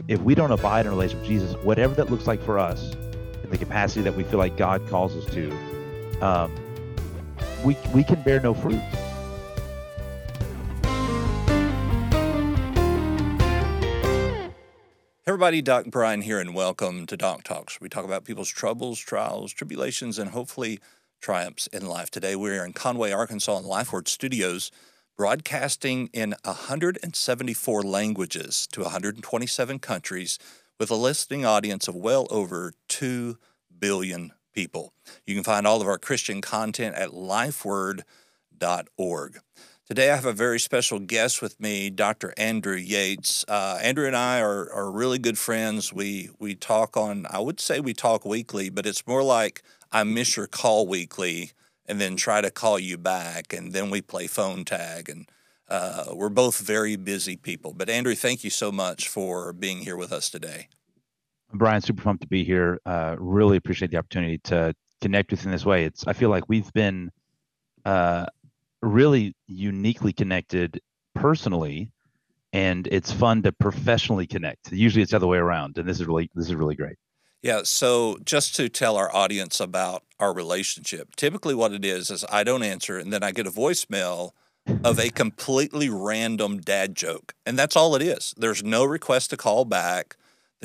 if we don't abide in a relationship with Jesus, whatever that looks like for us, in the capacity that we feel like God calls us to, um, we can bear no fruit. Hey everybody, Doc Brian here, and welcome to Doc Talks. We talk about people's troubles, trials, tribulations, and hopefully triumphs in life. Today we're in Conway, Arkansas, in LifeWord Studios, broadcasting in 174 languages to 127 countries with a listening audience of well over 2 billion people. You can find all of our Christian content at lifeword.org. Today I have a very special guest with me, Dr. Andrew Yates. Andrew and I are really good friends. We talk I would say we talk weekly, but it's more like I miss your call weekly and then try to call you back, and then we play phone tag, and we're both very busy people. But Andrew, thank you so much for being here with us today. Brian, super pumped to be here. Really appreciate the opportunity to connect with you in this way. I feel like we've been really uniquely connected personally, and it's fun to professionally connect. Usually it's the other way around, and this is really great. Yeah, so just to tell our audience about our relationship, typically what it is I don't answer, and then I get a voicemail of a completely random dad joke, and that's all it is. There's no request to call back.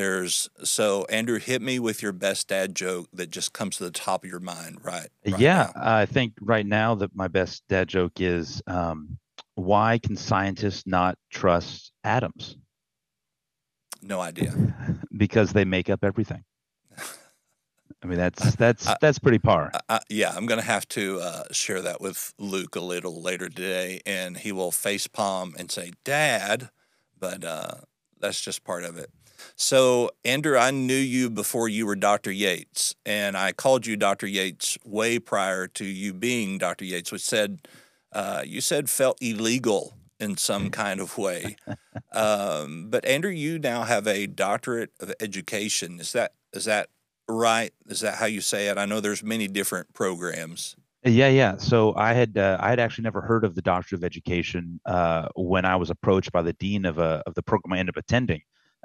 So Andrew, hit me with your best dad joke that just comes to the top of your mind right Yeah, now. I think right now that my best dad joke is, why can scientists not trust atoms? No idea. Because they make up everything. I mean, that's pretty par. Yeah, I'm going to have to share that with Luke a little later today, and he will facepalm and say, "Dad," but that's just part of it. So, Andrew, I knew you before you were Dr. Yates, and I called you Dr. Yates way prior to you being Dr. Yates, which you said felt illegal in some kind of way. But Andrew, you now have a doctorate of education. Is that right? Is that how you say it? I know there's many different programs. Yeah. So I had actually never heard of the Doctor of Education when I was approached by the dean of the program I ended up attending,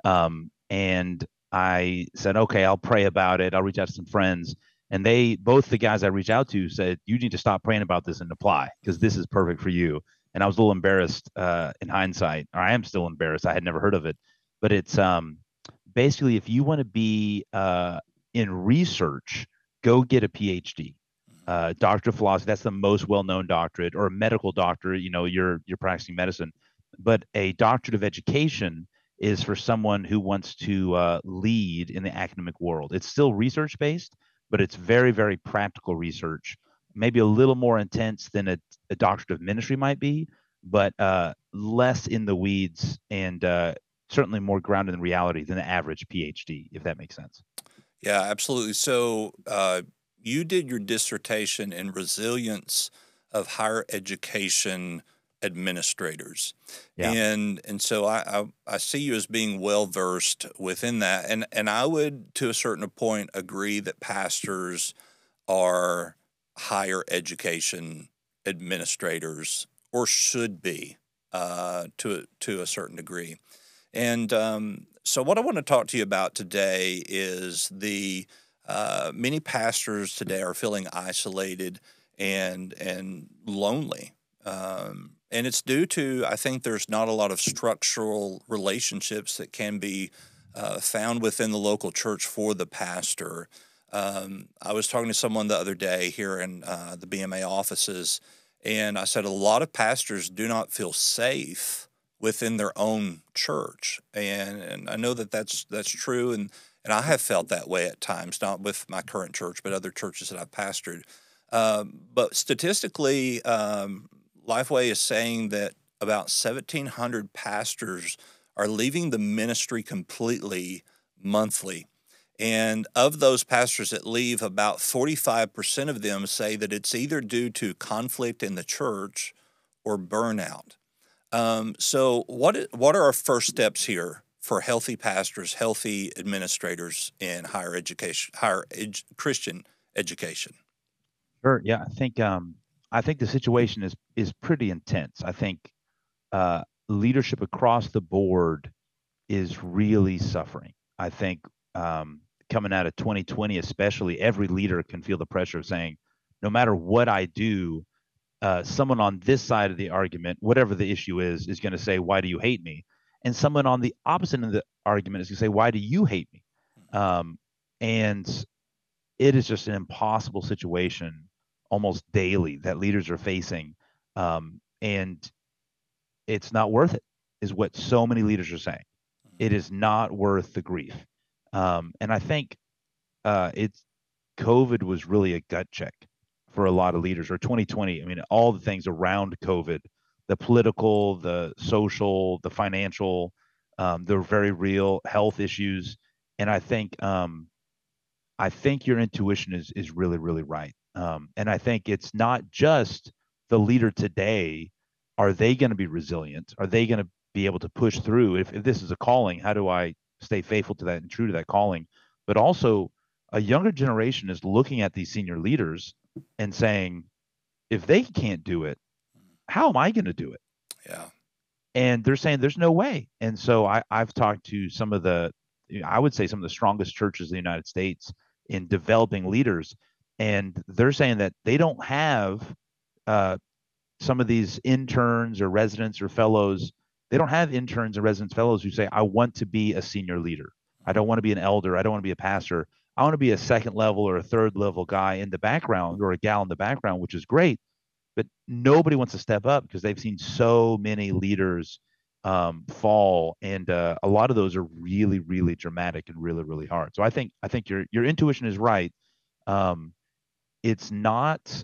and I said, okay, I'll pray about it. I'll reach out to some friends, and both the guys I reached out to said, you need to stop praying about this and apply because this is perfect for you. And I was a little embarrassed in hindsight, or I am still embarrassed. I had never heard of it, but it's basically if you want to be in research, go get a PhD. Doctor of philosophy, that's the most well-known doctorate, or a medical doctorate, you're practicing medicine. But a doctorate of education is for someone who wants to lead in the academic world. It's still research-based, but it's very, very practical research, maybe a little more intense than a doctorate of ministry might be, but less in the weeds, and certainly more grounded in reality than the average PhD, if that makes sense. Yeah, absolutely. So you did your dissertation in resilience of higher education administrators, Yeah. and so I see you as being well versed within that, and I would to a certain point agree that pastors are higher education administrators, or should be to a certain degree. And so, what I want to talk to you about today is the many pastors today are feeling isolated and lonely, and it's due to, I think, there's not a lot of structural relationships that can be found within the local church for the pastor. I was talking to someone the other day here in the BMA offices, and I said a lot of pastors do not feel safe within their own church, and I know that that's true, and I have felt that way at times, not with my current church, but other churches that I've pastored. But statistically, Lifeway is saying that about 1,700 pastors are leaving the ministry completely monthly. And of those pastors that leave, about 45% of them say that it's either due to conflict in the church or burnout. So what are our first steps here for healthy pastors, healthy administrators in higher education, Christian education? Sure. Yeah, I think the situation is pretty intense. I think leadership across the board is really suffering. I think coming out of 2020, especially, every leader can feel the pressure of saying, no matter what I do, someone on this side of the argument, whatever the issue is going to say, "Why do you hate me?" And someone on the opposite end of the argument is going to say, "Why do you hate me?" Um, and it is just an impossible situation almost daily that leaders are facing, and it's not worth it, is what so many leaders are saying. It is not worth the grief, and I think it's COVID was really a gut check for a lot of leaders, or 2020. I mean, all the things around COVID, the political, the social, the financial, the very real health issues. And I think your intuition is really, really right. And I think it's not just the leader today. Are they going to be resilient? Are they going to be able to push through? If this is a calling, how do I stay faithful to that and true to that calling? But also, a younger generation is looking at these senior leaders and saying, if they can't do it, how am I going to do it? Yeah. And they're saying there's no way. And so I've talked to some of the, I would say some of the strongest churches in the United States in developing leaders, and they're saying that they don't have uh, some of these interns or residents or fellows. They don't have interns and residents fellows who say, I want to be a senior leader. I don't want to be an elder. I don't want to be a pastor. I want to be a second level or a third level guy in the background or a gal in the background, which is great. But nobody wants to step up because they've seen so many leaders fall, and a lot of those are really, really dramatic and really, really hard. So I think your intuition is right. Um, it's not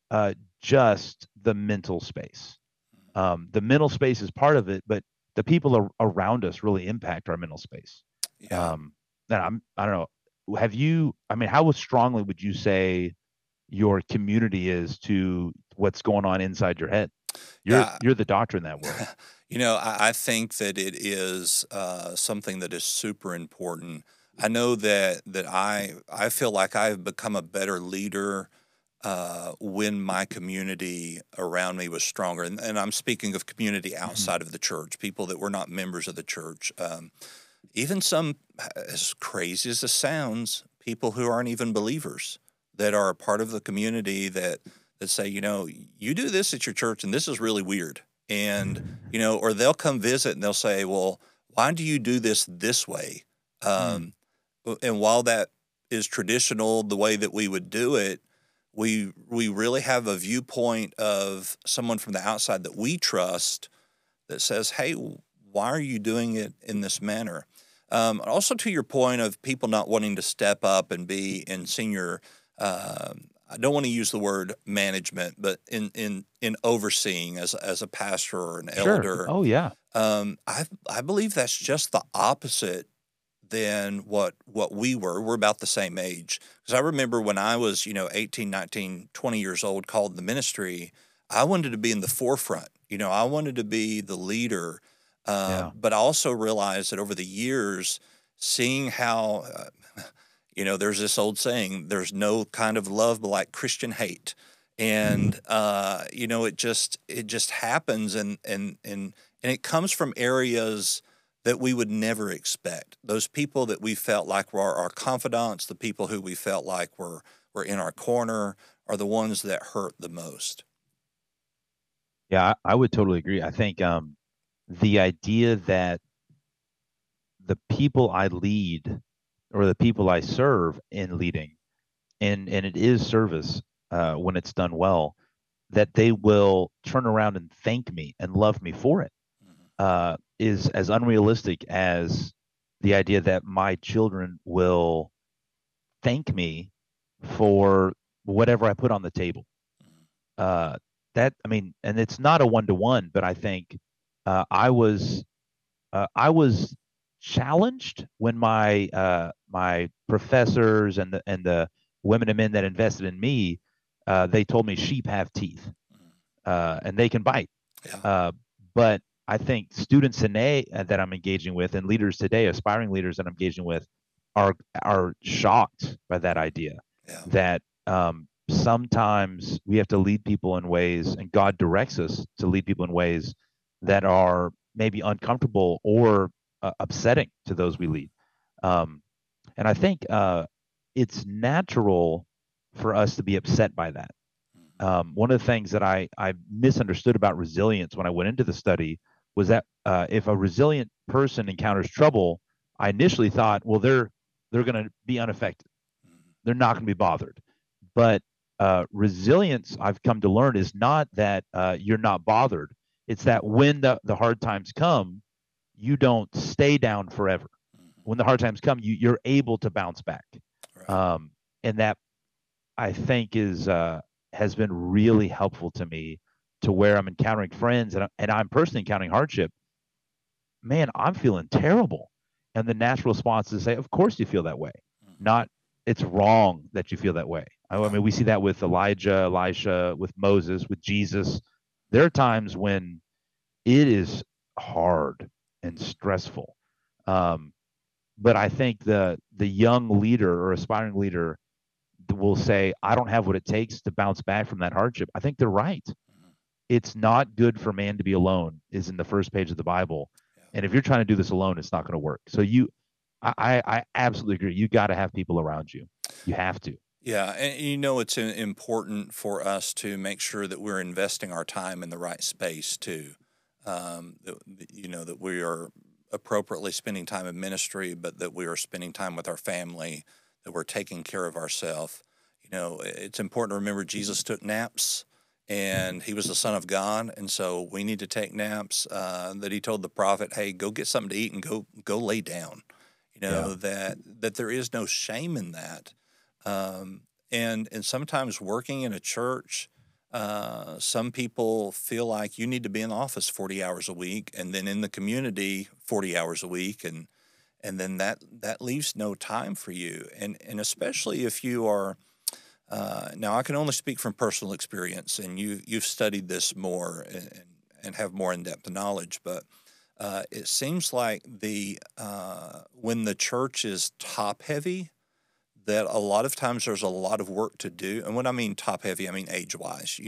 just the mental space. The mental space is part of it, but the people around us really impact our mental space. Yeah. Um, and I don't know. Have you? I mean, how strongly would you say your community is to what's going on inside your head? Yeah. You're the doctor in that world. I think that it is something that is super important. I know that I feel like I've become a better leader when my community around me was stronger, and I'm speaking of community Mhm. outside of the church, people that were not members of the church, even some, as crazy as it sounds, people who aren't even believers that are a part of the community that say, you do this at your church, and this is really weird. And, or they'll come visit and they'll say, well, why do you do this way? Mm. Um, and while that is traditional, the way that we would do it, we really have a viewpoint of someone from the outside that we trust that says, hey, why are you doing it in this manner? Also, to your point of people not wanting to step up and be in senior, I don't want to use the word management, but in overseeing as a pastor or an Sure. elder, Oh yeah. I believe that's just the opposite than what we were. We're about the same age. Because I remember when I was, 18, 19, 20 years old, called the ministry, I wanted to be in the forefront. I wanted to be the leader. Yeah. But I also realized that over the years, seeing how, there's this old saying, there's no kind of love like Christian hate. And, it just happens, and it comes from areas that we would never expect. Those people that we felt like were our confidants, the people who we felt like were in our corner, are the ones that hurt the most. Yeah. I would totally agree. I think the idea that the people I lead or the people I serve in leading, and it is service when it's done well, that they will turn around and thank me and love me for it, Mhm. is as unrealistic as the idea that my children will thank me for whatever I put on the table. Mhm. Uh, that I mean, and it's not a one to one, but I think uh, I was I was challenged when my professors and the women and men that invested in me, they told me sheep have teeth Mhm. and they can bite. Yeah. Uh, but I think students today that I'm engaging with and leaders today, aspiring leaders that I'm engaging with, are are shocked by that idea Yeah. that sometimes we have to lead people in ways, and God directs us to lead people in ways that are maybe uncomfortable or upsetting to those we lead. Um, and I think it's natural for us to be upset by that. One of the things that I misunderstood about resilience when I went into the study was that if a resilient person encounters trouble, I initially thought, well, they're going to be unaffected. They're not going to be bothered. But resilience, I've come to learn, is not that you're not bothered. It's that when the hard times come, you don't stay down forever. When the hard times come, you're able to bounce back. Right. And that I think is has been really helpful to me, to where I'm encountering friends and I'm personally encountering hardship. Man, I'm feeling terrible. And the natural response is to say, of course you feel that way. Not, it's wrong that you feel that way. I mean, we see that with Elijah, Elisha, with Moses, with Jesus. There are times when it is hard and stressful. But I think the young leader or aspiring leader will say, I don't have what it takes to bounce back from that hardship. I think they're right. It's not good for man to be alone, is in the first page of the Bible. And if you're trying to do this alone, it's not going to work. So I absolutely agree. You got to have people around you. You have to. Yeah, and it's important for us to make sure that we're investing our time in the right space too. That we are appropriately spending time in ministry, but that we are spending time with our family, that we're taking care of ourselves. It's important to remember Jesus took naps, and he was the Son of God, and so we need to take naps. That he told the prophet, "Hey, go get something to eat and go lay down." That there is no shame in that. And sometimes working in a church, some people feel like you need to be in the office 40 hours a week, and then in the community 40 hours a week, and then that leaves no time for you. And especially if you are, now I can only speak from personal experience, and you've studied this more and have more in-depth knowledge, but it seems like when the church is top heavy, that a lot of times there's a lot of work to do. And when I mean top heavy, I mean age-wise,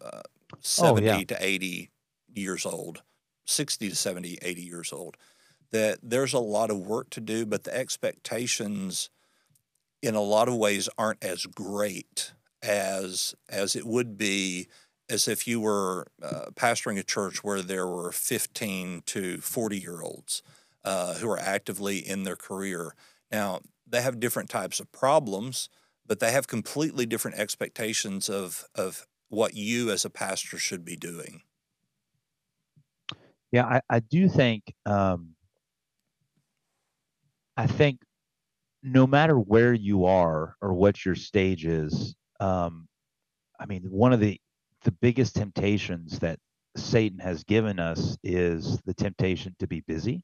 70 to 80 years old, 60 to 70, 80 years old, that there's a lot of work to do, but the expectations in a lot of ways aren't as great as it would be as if you were pastoring a church where there were 15 to 40-year-olds who are actively in their career. Now, they have different types of problems, but they have completely different expectations of what you as a pastor should be doing. Yeah, I do think, I think no matter where you are or what your stage is, I mean, one of the biggest temptations that Satan has given us is the temptation to be busy.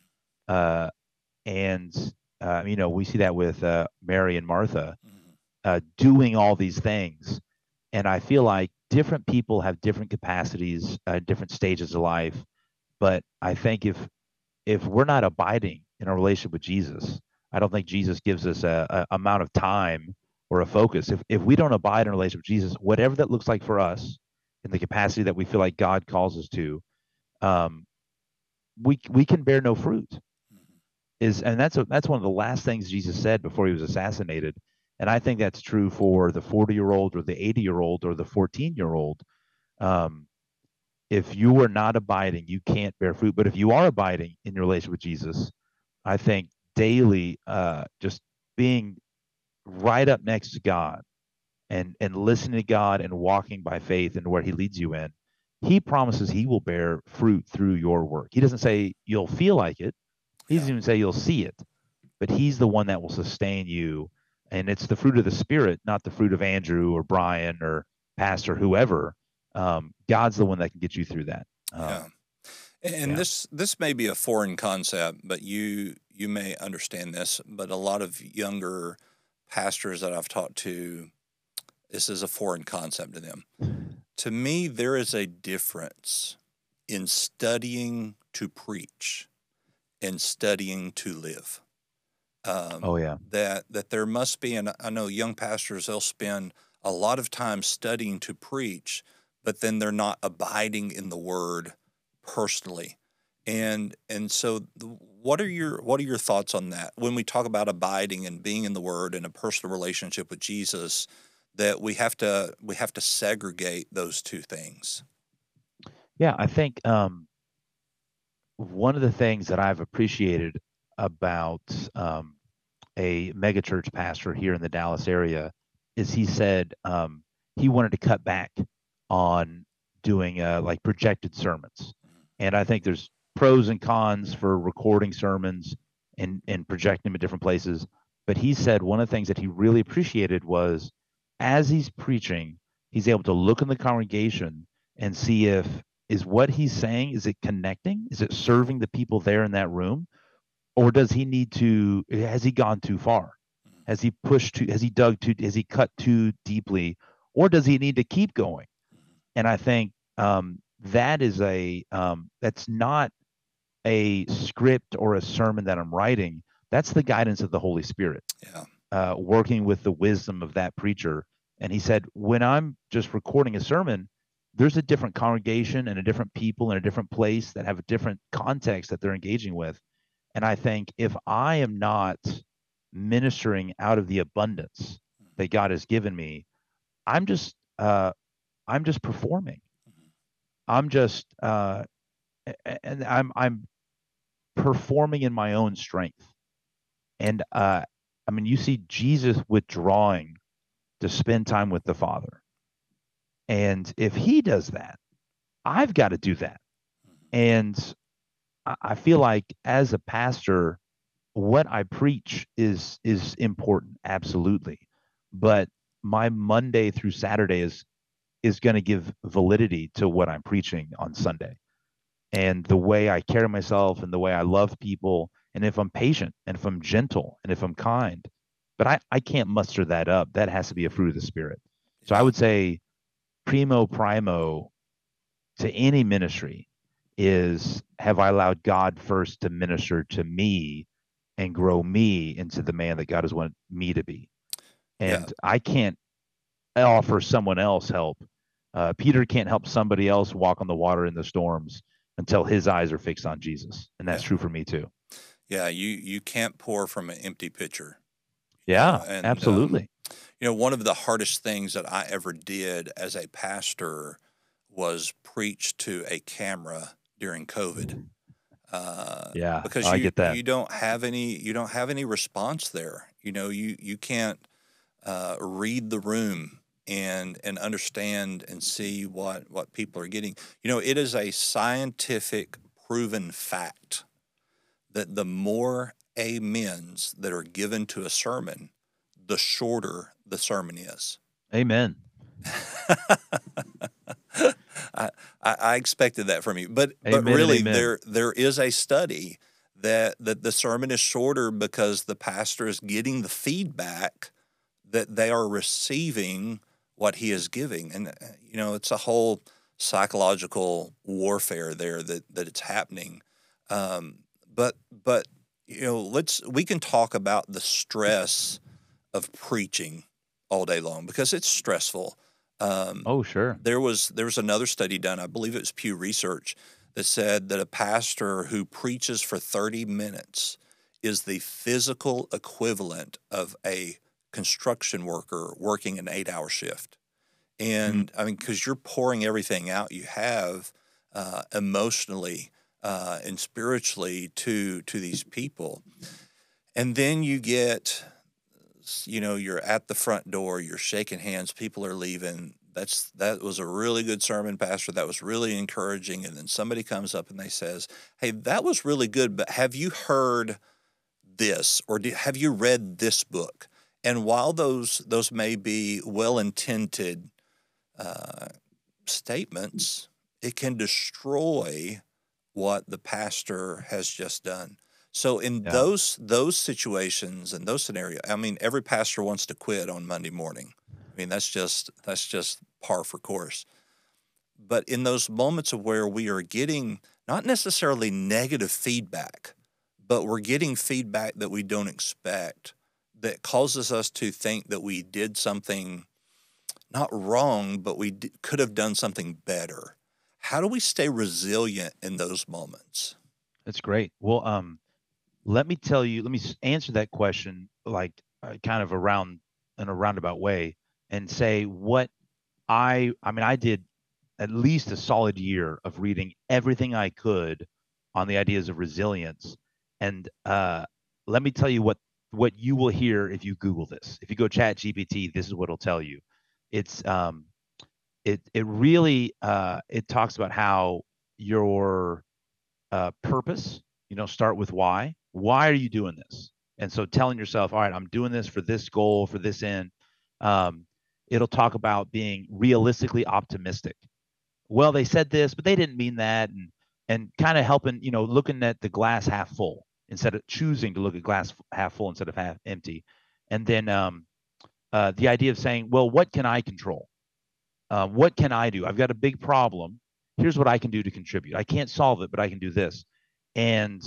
And we see that with Mary and Martha doing all these things. And I feel like different people have different capacities, different stages of life. But I think if we're not abiding in our relationship with Jesus, I don't think Jesus gives us a amount of time or a focus. If we don't abide in a relationship with Jesus, whatever that looks like for us, in the capacity that we feel like God calls us to, we can bear no fruit. And that's one of the last things Jesus said before he was assassinated. And I think that's true for the 40-year-old or the 80-year-old or the 14-year-old. If you are not abiding, you can't bear fruit. But if you are abiding in your relationship with Jesus, I think daily, just being right up next to God and listening to God and walking by faith and where he leads you in, he promises he will bear fruit through your work. He doesn't say you'll feel like it. He doesn't even say you'll see it, but he's the one that will sustain you. And it's the fruit of the Spirit, not the fruit of Andrew or Brian or Pastor, whoever. God's the one that can get you through that. And this may be a foreign concept, but you may understand this. But a lot of younger pastors that I've talked to, this is a foreign concept to them. To me, there is a difference in studying to preach and studying to live. That there must be, and I know young pastors, they'll spend a lot of time studying to preach, but then they're not abiding in the word personally. And so what are your thoughts on that when we talk about abiding and being in the Word and a personal relationship with Jesus, that we have to segregate those two things? Yeah, I think one of the things that I've appreciated about a megachurch pastor here in the Dallas area is he said he wanted to cut back on doing like projected sermons. And I think there's pros and cons for recording sermons and projecting them at different places. But he said one of the things that he really appreciated was as he's preaching, he's able to look in the congregation and see if is what he's saying, is it connecting? Is it serving the people there in that room? Or does he need to, has he gone too far? Has he pushed too, has he dug too, has he cut too deeply? Or does he need to keep going? And I think that is that's not a script or a sermon that I'm writing. That's the guidance of the Holy Spirit, Yeah. working with the wisdom of that preacher. And he said, when I'm just recording a sermon, there's a different congregation and a different people in a different place that have a different context that they're engaging with. And I think if I am not ministering out of the abundance that God has given me, I'm just I'm just performing. I'm just and I'm performing in my own strength. And I mean, you see Jesus withdrawing to spend time with the Father. And if he does that, I've got to do that. And I feel like as a pastor, what I preach is important, absolutely. But my Monday through Saturday is going to give validity to what I'm preaching on Sunday. And the way I carry myself and the way I love people, and if I'm patient and if I'm gentle and if I'm kind, but I can't muster that up. That has to be a fruit of the Spirit. So I Yeah. would say primo to any ministry is have I allowed God first to minister to me and grow me into the man that God has wanted me to be. Yeah. And I can't offer someone else help. Peter can't help somebody else walk on the water in the storms until his eyes are fixed on Jesus. And that's Yeah. true for me too. Yeah. You can't pour from an empty pitcher. Yeah, And absolutely. one of the hardest things that I ever did as a pastor was preach to a camera during COVID, Yeah, because I you get that. you don't have any response there. You can't read the room and understand and see what people are getting. It is a scientific proven fact that the more amens that are given to a sermon, the shorter the sermon is. Amen. I expected that from you, but Amen and really, amen. there is a study that the sermon is shorter because the pastor is getting the feedback that they are receiving what he is giving, and it's a whole psychological warfare there that it's happening. Um, but we can talk about the stress of preaching all day long because it's stressful. Um, Oh, sure. there was another study done, I believe it was Pew Research, that said that a pastor who preaches for 30 minutes is the physical equivalent of a construction worker working an 8-hour shift. Mm, And I mean, because you're pouring everything out you have, emotionally, and spiritually to these people. And then you're at the front door, you're shaking hands, people are leaving. That was a really good sermon, Pastor. That was really encouraging. And then somebody comes up and they says, "Hey, that was really good, but have you heard this, or have you read this book?" And while those may be well intended uh, statements, it can destroy what the pastor has just done. So in yeah. those situations and those scenarios, I mean, every pastor wants to quit on Monday morning. I mean, that's just par for course. But in those moments of where we are getting not necessarily negative feedback, but we're getting feedback that we don't expect, that causes us to think that we did something not wrong, but could have done something better. How do we stay resilient in those moments? That's great. Well, let me tell you, let me answer that question like kind of around in a roundabout way and say what I mean, I did at least a solid year of reading everything I could on the ideas of resilience. And let me tell you what you will hear if you Google this. If you go Chat GPT, this is what it'll tell you. It's it really it talks about how your purpose, start with why. Why are you doing this? And so telling yourself, all right, I'm doing this for this goal, for this end. Um, it'll talk about being realistically optimistic. Well, they said this, but they didn't mean that, and kind of helping, looking at the glass half full instead of choosing to look at glass half full instead of half empty. And then the idea of saying, well, what can I control? What can I do? I've got a big problem. Here's what I can do to contribute. I can't solve it, but I can do this. And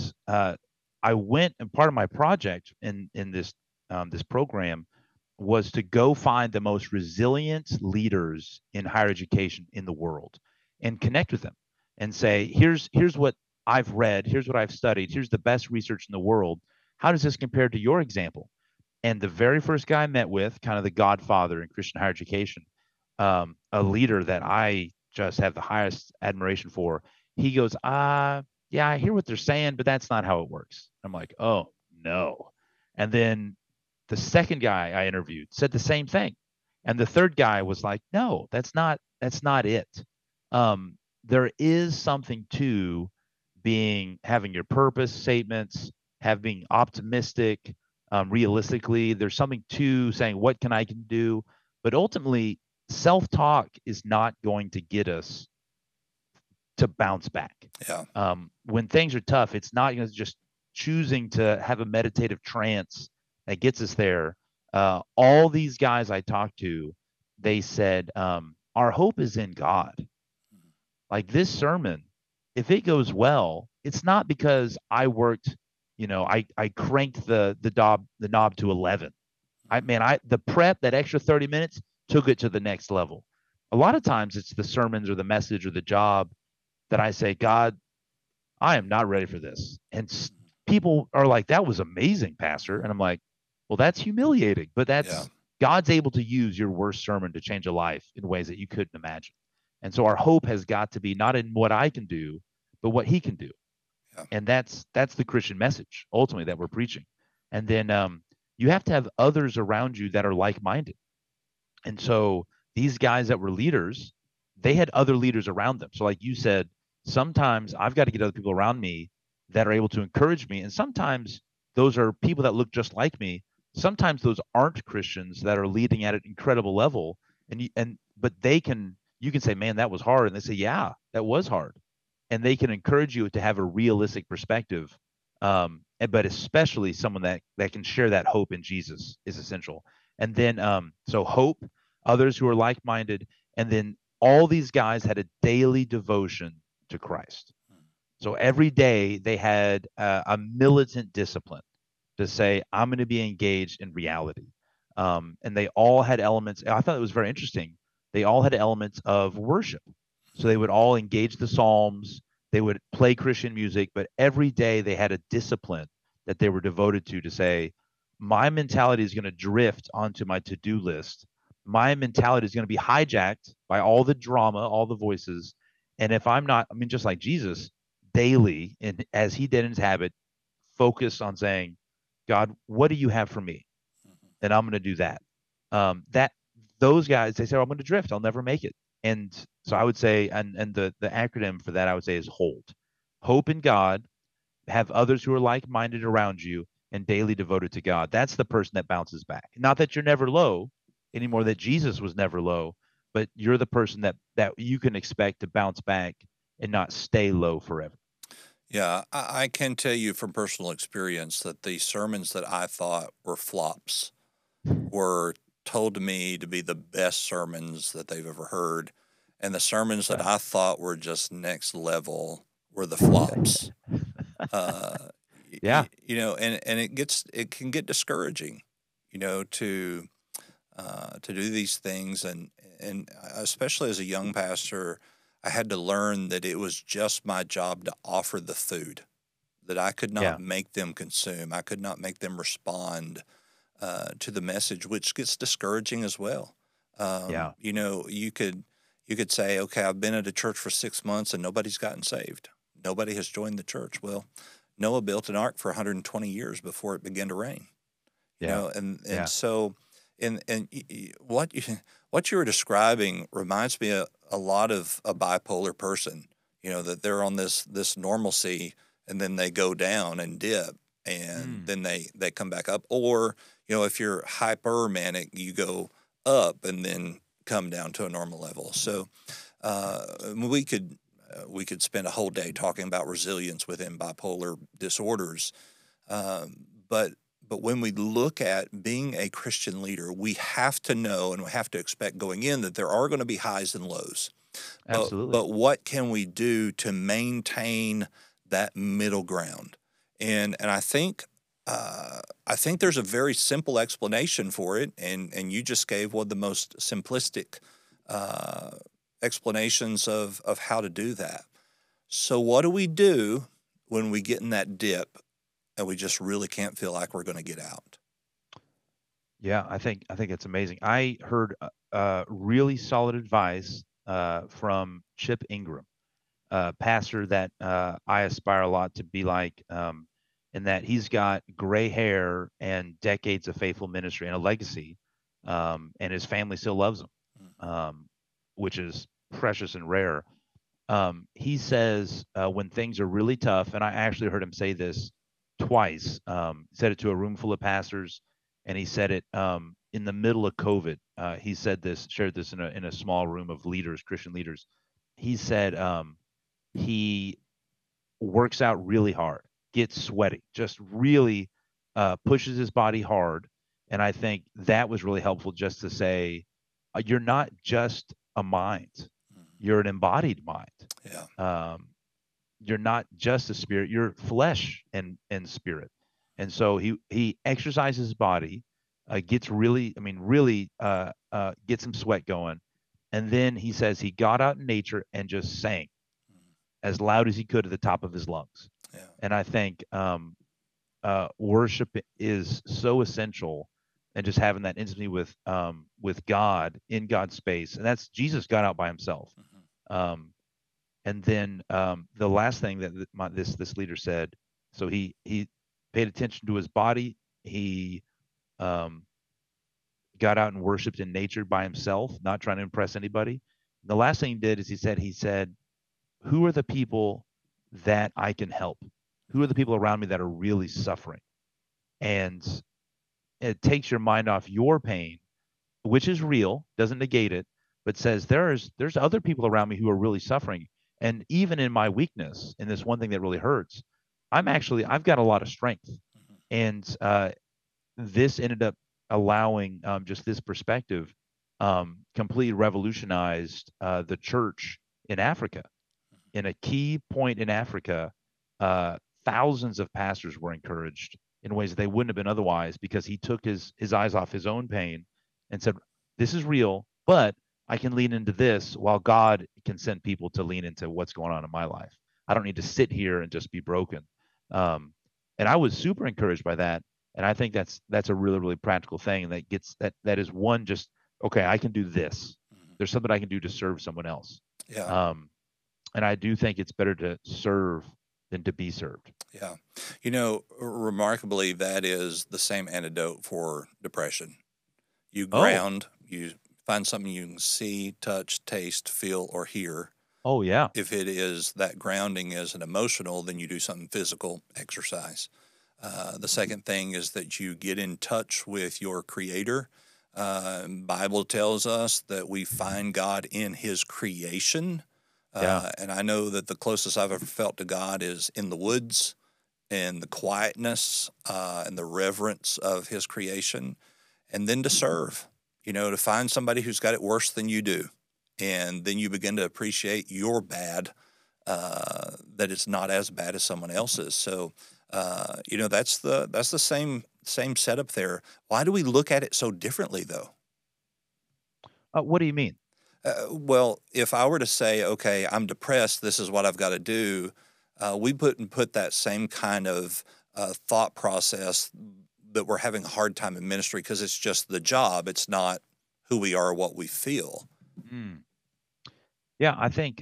I went, and part of my project in this program was to go find the most resilient leaders in higher education in the world and connect with them and say, here's what I've read, here's what I've studied, here's the best research in the world. How does this compare to your example? And the very first guy I met with, kind of the godfather in Christian higher education, a leader that I just have the highest admiration for, he goes, yeah, I hear what they're saying, but that's not how it works. I'm like, oh, no. And then the second guy I interviewed said the same thing. And the third guy was like, no, that's not it. There is something to having your purpose statements, have being optimistic, realistically. There's something to saying what can do, but ultimately, self-talk is not going to get us to bounce back. Yeah. When things are tough, it's not just choosing to have a meditative trance that gets us there. All these guys I talked to, they said, our hope is in God. Like this sermon, if it goes well, it's not because I worked, I cranked the knob to 11. The prep, that extra 30 minutes took it to the next level. A lot of times it's the sermons or the message or the job that I say, God, I am not ready for this. And people are like, that was amazing, Pastor. And I'm like, well, that's humiliating, but Yeah. God's able to use your worst sermon to change a life in ways that you couldn't imagine. And so our hope has got to be not in what I can do, but what he can do. Yeah. And that's the Christian message ultimately that we're preaching. And then you have to have others around you that are like-minded. And so these guys that were leaders, they had other leaders around them. So like you said, sometimes I've got to get other people around me that are able to encourage me. And sometimes those are people that look just like me. Sometimes those aren't Christians that are leading at an incredible level. But you can say, man, that was hard. And they say, yeah, that was hard. And they can encourage you to have a realistic perspective. But especially someone that can share that hope in Jesus is essential. And then so hope, others who are like-minded, and then all these guys had a daily devotion to Christ. So every day they had a militant discipline to say, I'm going to be engaged in reality. And they all had elements. I thought it was very interesting. They all had elements of worship. So they would all engage the Psalms. They would play Christian music, but every day they had a discipline that they were devoted to say, my mentality is going to drift onto my to-do list. My mentality is going to be hijacked by all the drama, all the voices. And if I'm not, just like Jesus, daily, and as he did in his habit, focus on saying, God, what do you have for me? And I'm going to do that. That those guys, they say, oh, I'm going to drift. I'll never make it. And so I would say, and the acronym for that I would say is HOLD. Hope in God, have others who are like-minded around you, and daily devoted to God. That's the person that bounces back. Not that you're never low anymore, that Jesus was never low, but you're the person that you can expect to bounce back and not stay low forever. Yeah, I can tell you from personal experience that the sermons that I thought were flops were told to me to be the best sermons that they've ever heard. And the sermons that I thought were just next level were the flops. Uh, Yeah. And it can get discouraging, to do these things. And especially as a young pastor, I had to learn that it was just my job to offer the food. that I could Yeah. not make them consume. I could not make them respond to the message, which gets discouraging as well. Yeah. You could say, okay, I've been at a church for 6 months and nobody's gotten saved. Nobody has joined the church. Well, Noah built an ark for 120 years before it began to rain. Yeah. And Yeah. so, what you what you were describing reminds me a lot of a bipolar person. That they're on this normalcy, and then they go down and dip, and Mm. then they come back up. Or if you're hyper manic, you go up and then come down to a normal level. So we could spend a whole day talking about resilience within bipolar disorders. But when we look at being a Christian leader, we have to know and we have to expect going in that there are going to be highs and lows. But Absolutely. but what can we do to maintain that middle ground? And I think there's a very simple explanation for it, and you just gave one of the most simplistic uh, explanations of how to do that. So what do we do when we get in that dip and we just really can't feel like we're going to get out? Yeah, I think it's amazing. I heard really solid advice from Chip Ingram, pastor that I aspire a lot to be like, in that he's got gray hair and decades of faithful ministry and a legacy, and his family still loves him, um, which is precious and rare. He says when things are really tough, and I actually heard him say this twice. He said it to a room full of pastors, and he said it in the middle of COVID. He said this, shared this in a small room of leaders, Christian leaders. He said he works out really hard, gets sweaty, just really pushes his body hard. And I think that was really helpful just to say, you're not just a mind, Mhm. you're an embodied mind. Yeah. Um, you're not just a spirit, you're flesh and spirit. And so he exercises his body, gets really, I mean, really gets some sweat going. And then he says he got out in nature and just sang Mhm. as loud as he could at the top of his lungs. Yeah. And I think worship is so essential, and just having that intimacy with God in God's space, and that's Jesus got out by himself. Mhm. Um, and then the last thing that this leader said, so he paid attention to his body. He um, got out and worshipped in nature by himself, not trying to impress anybody. And the last thing he did is he said, who are the people that I can help? Who are the people around me that are really suffering? And it takes your mind off your pain, which is real, doesn't negate it, but says there's other people around me who are really suffering. And even in my weakness, in this one thing that really hurts, I've got a lot of strength. Mhm. And this ended up allowing just this perspective completely revolutionized the church in Africa. In a key point in Africa, uh, thousands of pastors were encouraged in ways that they wouldn't have been otherwise, because he took his eyes off his own pain and said, "This is real, but I can lean into this while God can send people to lean into what's going on in my life. I don't need to sit here and just be broken." Um, and I was super encouraged by that, and I think that's a really really practical thing, and that is one, just okay, I can do this. Mhm. There's something I can do to serve someone else. Yeah. Um, and I do think it's better to serve than to be served. Yeah. Remarkably, that is the same antidote for depression. You Oh, ground, you find something you can see, touch, taste, feel, or hear. oh yeah, If it is that grounding is an emotional, then you do something physical, exercise. The second thing is that you get in touch with your creator. Bible tells us that we find God in his creation. yeah, And I know that the closest I've ever felt to God is in the woods, and the quietness and the reverence of his creation, and then to serve, to find somebody who's got it worse than you do. And then you begin to appreciate your bad, that it's not as bad as someone else's. So, that's the same setup there. Why do we look at it so differently, though? what do you mean? Well, if I were to say, okay, I'm depressed, this is what I've got to do, we put that same kind of thought process that we're having a hard time in ministry because it's just the job. It's not who we are, or what we feel. Mm. Yeah,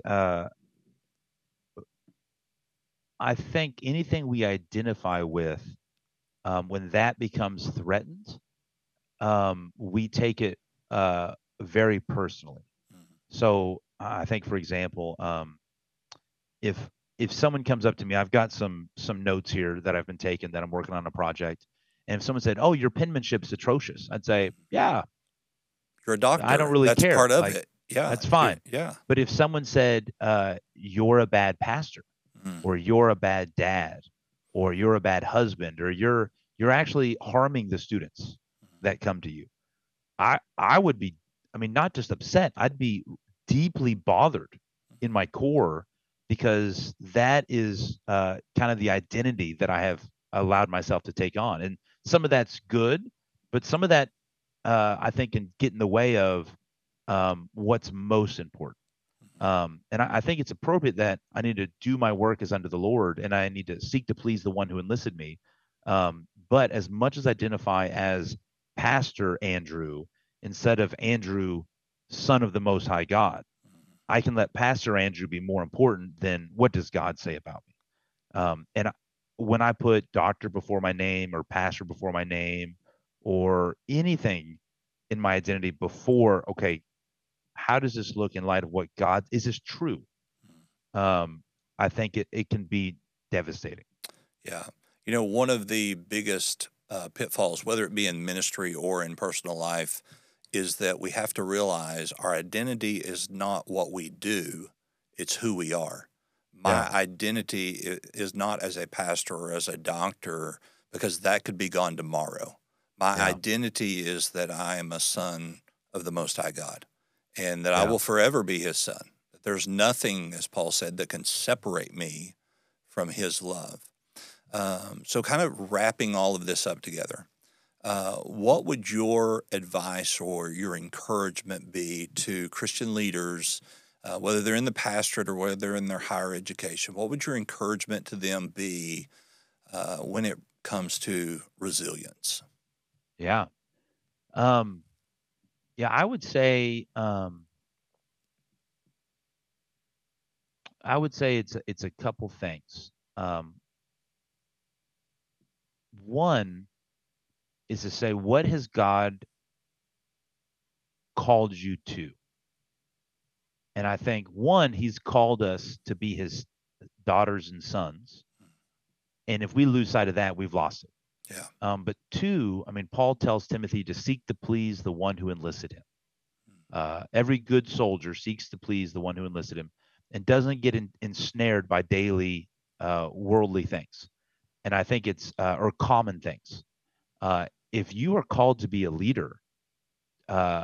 I think anything we identify with, when that becomes threatened, we take it very personally. So I think, for example, if if someone comes up to me, I've got some notes here that I've been taking that I'm working on a project, and if someone said, "Oh, your penmanship's atrocious," I'd say, "Yeah, You're a I don't doctor. really That's care. part of Like, it. Yeah. that's fine." Yeah. But if someone said, "You're a bad pastor," Mm. or "You're a bad dad," or "You're a bad husband," or "You're actually harming the students that come to you," I would be, I mean, not just upset, I'd be deeply bothered in my core, because that is kind of the identity that I have allowed myself to take on. And some of that's good, but some of that, I think, can get in the way of what's most important. And I think it's appropriate that I need to do my work as unto the Lord, and I need to seek to please the one who enlisted me. But as much as I identify as Pastor Andrew instead of Andrew, son of the Most High God, I can let Pastor Andrew be more important than what does God say about me. When I put doctor before my name, or pastor before my name, or anything in my identity before, okay, how does this look in light of what God, is this true? Um, I think it can be devastating. Yeah. One of the biggest pitfalls, whether it be in ministry or in personal life, is that we have to realize our identity is not what we do, it's who we are. Yeah, My identity is not as a pastor or as a doctor, because that could be gone tomorrow. My yeah, identity is that I am a son of the Most High God, and that I yeah, will forever be his son. That there's nothing, as Paul said, that can separate me from his love. So, kind of wrapping all of this up together, what would your advice or your encouragement be to Christian leaders, whether they're in the pastorate or whether they're in their higher education? What would your encouragement to them be when it comes to resilience? yeah. Um, yeah, I would say it's a couple things. One is to say, what has God called you to? And I think, one, he's called us to be his daughters and sons. And if we lose sight of that, we've lost it. Yeah. But two, I mean, Paul tells Timothy to seek to please the one who enlisted him. Every good soldier seeks to please the one who enlisted him, and doesn't get ensnared by daily worldly things. And I think or common things. If you are called to be a leader, uh,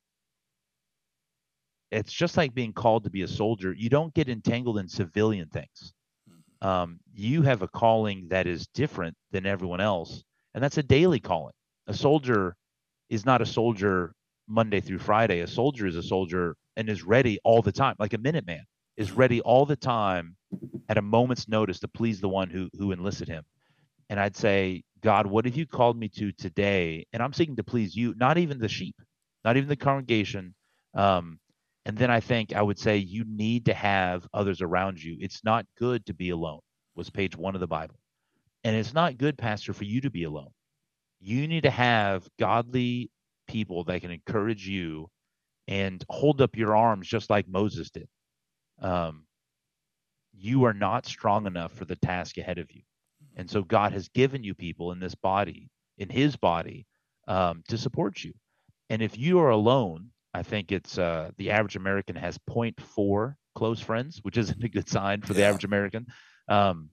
it's just like being called to be a soldier. You don't get entangled in civilian things. You have a calling that is different than everyone else, and that's a daily calling. A soldier is not a soldier Monday through Friday. A soldier is a soldier and is ready all the time, like a Minuteman is ready all the time at a moment's notice to please the one who enlisted him. And I'd say, God, what have you called me to today? And I'm seeking to please you, not even the sheep, not even the congregation. Um, and then I think I would say you need to have others around you. It's not good to be alone, was page 1 of the Bible. And it's not good, Pastor, for you to be alone. You need to have godly people that can encourage you and hold up your arms just like Moses did. Um, you are not strong enough for the task ahead of you. And so God has given you people in this body, in his body, to support you. And if you are alone, I think it's the average American has zero point 0.4 close friends, which isn't a good sign for the Yeah. average American. Um,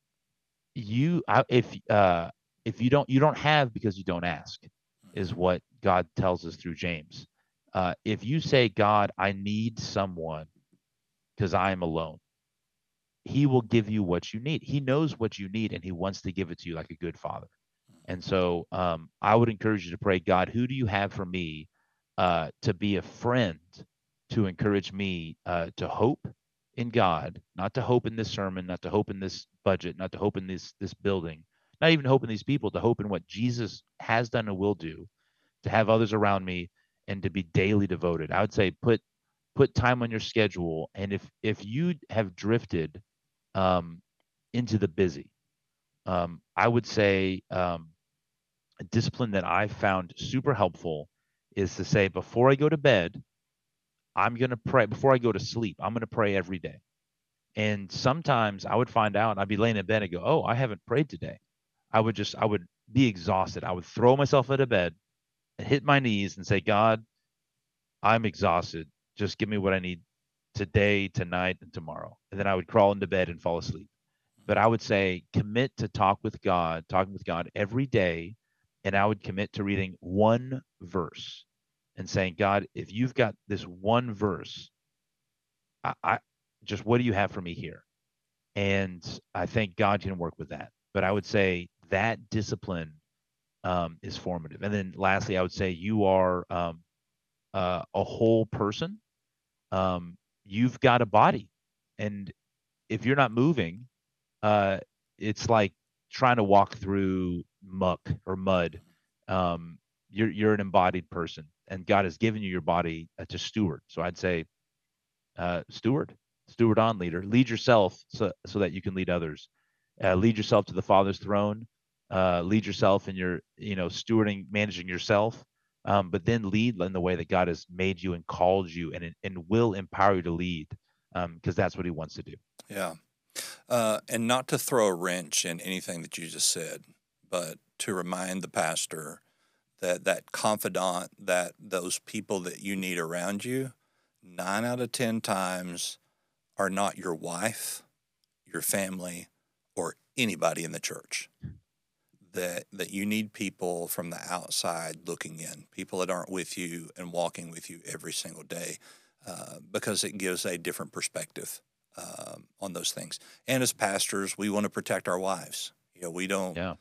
if you don't have because you don't ask, is what God tells us through James. If you say, God, I need someone because I am alone, he will give you what you need. He knows what you need, and he wants to give it to you like a good father. And so I would encourage you to pray, God, who do you have for me to be a friend, to encourage me to hope in God, not to hope in this sermon, not to hope in this budget, not to hope in this building, not even hope in these people, to hope in what Jesus has done and will do, to have others around me, and to be daily devoted. I would say put time on your schedule, and if you have drifted um, into the busy, I would say a discipline that I've found super helpful is to say before I go to bed, I'm going to pray. Before I go to sleep, I'm going to pray every day. And sometimes I would find out, I'd be laying in bed and go, "Oh, I haven't prayed today." I would be exhausted. I would throw myself out of bed and hit my knees and say, "God, I'm exhausted. Just give me what I need today, tonight, and tomorrow." And then I would crawl into bed and fall asleep. But I would say commit to talking with God every day. And I would commit to reading one verse and saying, "God, if you've got this one verse, I just, what do you have for me here?" And I think God can work with that. But I would say that discipline is formative. And then lastly, I would say you are a whole person. You've got a body. And if you're not moving, uh, it's like trying to walk through muck or mud. Um, you're an embodied person, and God has given you your body to steward. So I'd say steward, steward on, leader, lead yourself so that you can lead others. Lead yourself to the Father's throne. Lead yourself in your stewarding, managing yourself. But then lead in the way that God has made you and called you and will empower you to lead, because that's what He wants to do. Yeah. And not to throw a wrench in anything that you just said, but to remind the pastor that that confidant, that those people that you need around you, 9 out of 10 times are not your wife, your family, or anybody in the church. That you need people from the outside looking in, people that aren't with you and walking with you every single day, because it gives a different perspective on those things. And as pastors, we want to protect our wives. We don't. Yeah.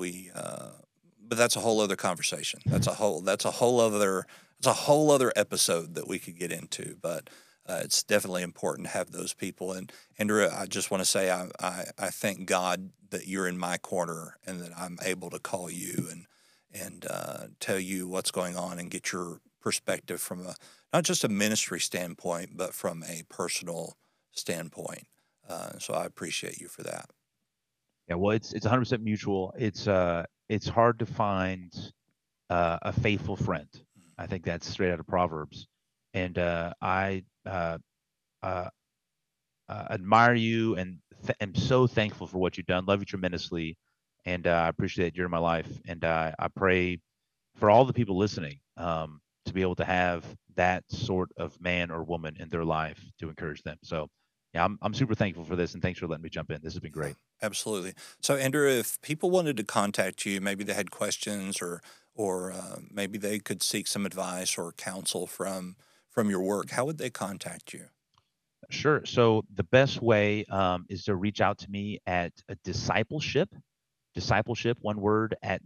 But that's a whole other conversation. That's a whole other episode that we could get into. But it's definitely important to have those people. And Andrew, I just want to say I thank God that you're in my corner and that I'm able to call you and tell you what's going on and get your perspective from not just a ministry standpoint, but from a personal standpoint. So I appreciate you for that. Yeah, well, it's 100% mutual. It's hard to find a faithful friend. I think that's straight out of Proverbs, and I uh, admire you and am so thankful for what you've done. Love you tremendously, and I appreciate that you're in my life. And I pray for all the people listening to be able to have that sort of man or woman in their life to encourage them. So, yeah, I'm super thankful for this, and thanks for letting me jump in. This has been great. Absolutely. So, Andrew, if people wanted to contact you, maybe they had questions, or maybe they could seek some advice or counsel from your work, how would they contact you? Sure. So the best way is to reach out to me at a discipleship, one word, at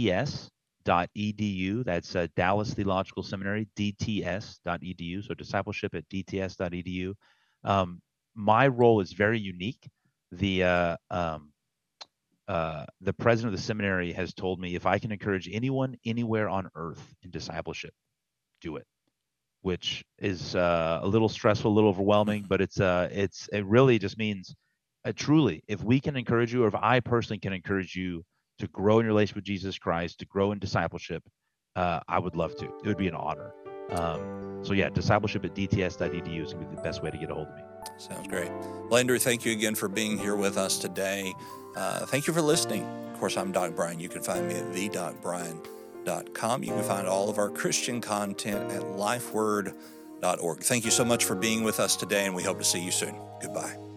dts.edu. That's Dallas Theological Seminary, dts.edu. So discipleship at dts.edu. My role is very unique. The president of the seminary has told me if I can encourage anyone anywhere on earth in discipleship, do it, which is a little stressful, a little overwhelming, but it really just means truly, if we can encourage you, or if I personally can encourage you to grow in your relationship with Jesus Christ, to grow in discipleship, I would love to. It would be an honor. So yeah, discipleship at dts.edu is going to be the best way to get a hold of me. Sounds great. Well, Andrew, thank you again for being here with us today. Thank you for listening. Of course, I'm Doc Bryan. You can find me at thedocbryan.com. You can find all of our Christian content at lifeword.org. Thank you so much for being with us today, and we hope to see you soon. Goodbye.